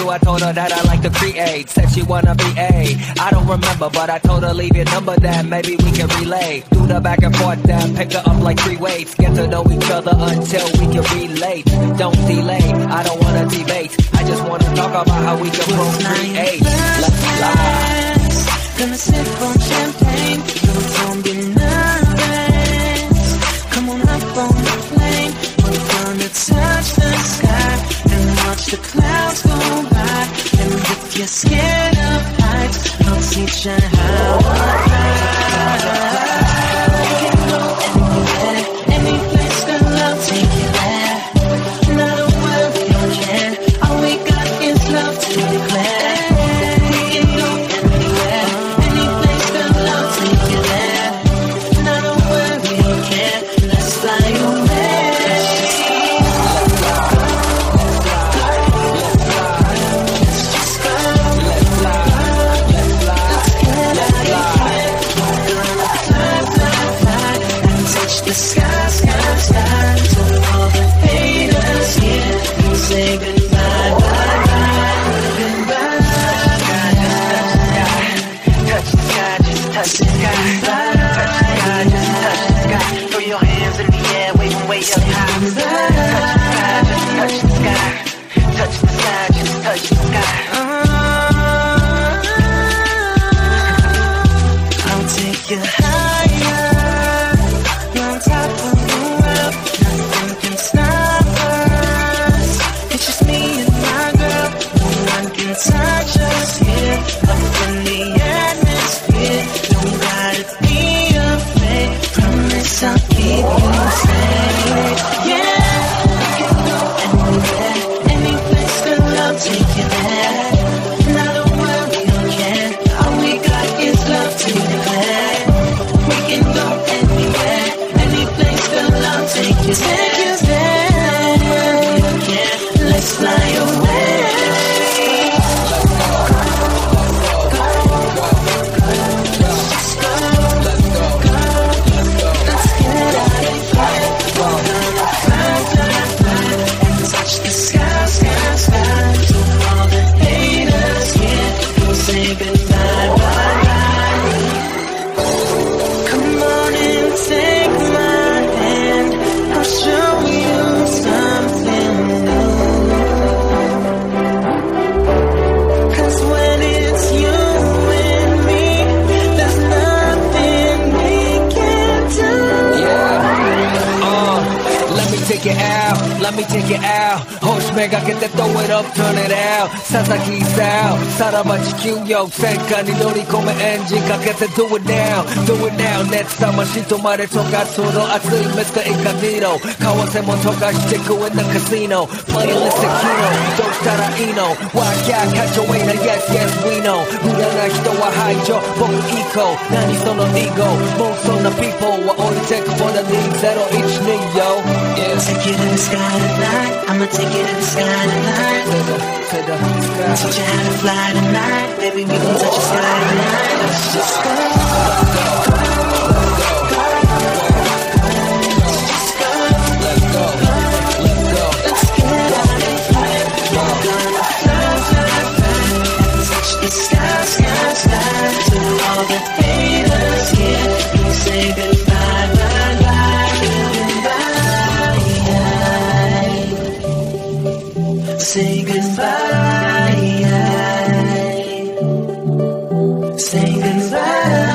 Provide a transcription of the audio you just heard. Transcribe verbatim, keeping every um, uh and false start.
I told her that I like to create. Said she wanna be A. I don't remember, but I told her leave your number that maybe we can relay. Do the back and forth that pick her up like three weights. Get to know each other until we can relate. Don't delay, I don't wanna debate. I just wanna talk about how we can procreate. Let's fly. Gonna sip on champagne, no, don't be nervous. Come on up on the plane, we're gonna touch the sky and watch the clouds go by. And if you're scared of heights, I'll teach you how to fly. We can go anywhere, any place that I'll take you there. Not a word we don't care, all we got is love to declare. The sky, sky, sky, to all the haters here, we say goodbye, bye, bye, goodbye. Touch the sky, just touch the sky, touch the sky, just touch the sky. Throw your hands in the air, wave them way up high. Touch the sky, just touch the sky, touch the sky, just touch the sky. I'll take you higher. Touch us here, up in the atmosphere. Don't gotta be afraid. Promise I'll keep you safe. Yeah, we can go anywhere, any place that I'll take you there. Not a word we don't care, all we got is love to declare. We can go anywhere, any place that I'll take you there. Not a word we don't care, let's fly away. Say goodbye, bye, bye. Come on and take my hand, I'll show you something new. Cause when it's you and me, there's nothing we can do. Yeah, uh, let me take it out, let me take it out. Hoshmega get that throw it up, turn it out. Sasaki style, Sarabachikyuyo, Senka ni norikome engine, kakete do it now, do it now. Next time I shito mare toka soro, atsui Mister Incognito. Kawase mo toka shitiku in the casino, playing listen kino, don't start ino. Waka catch a way, yes, yes, we know. Urana hito wa haijo, boku iko, nani sono ego. Most on the people, wa only take for the league, zero each knee, yo. Yeah. Take it in the sky tonight, I'ma take it in the sky tonight. To the, to the sky. Teach you how to fly tonight, baby, we gon' touch the sky tonight. Let's just go. Let's go. Let's go. Let's get out and fly. We're gonna fly, fly, fly, and touch the sky, sky, sky. To all the haters here, we say goodbye, bye, bye, goodbye. Say goodbye. Say goodbye.